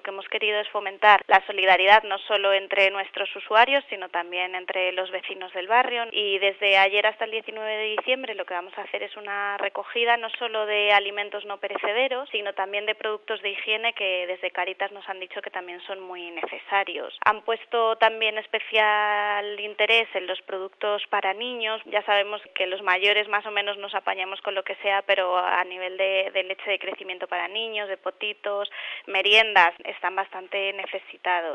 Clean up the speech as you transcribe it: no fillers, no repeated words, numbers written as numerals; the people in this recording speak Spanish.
que hemos querido es fomentar la solidaridad no solo entre nuestros usuarios, sino también entre los vecinos del barrio. Y desde ayer hasta el 19 de diciembre lo que vamos a hacer es una recogida no solo de alimentos no perecederos, sino también de productos de higiene que desde Cáritas nos han dicho que también son muy necesarios. Han puesto también especial interés en los productos para niños. Ya sabemos que los mayores más o menos nos apañamos con lo que sea, pero a nivel de leche de crecimiento para niños, de potitos, meriendas, están bastante necesitados.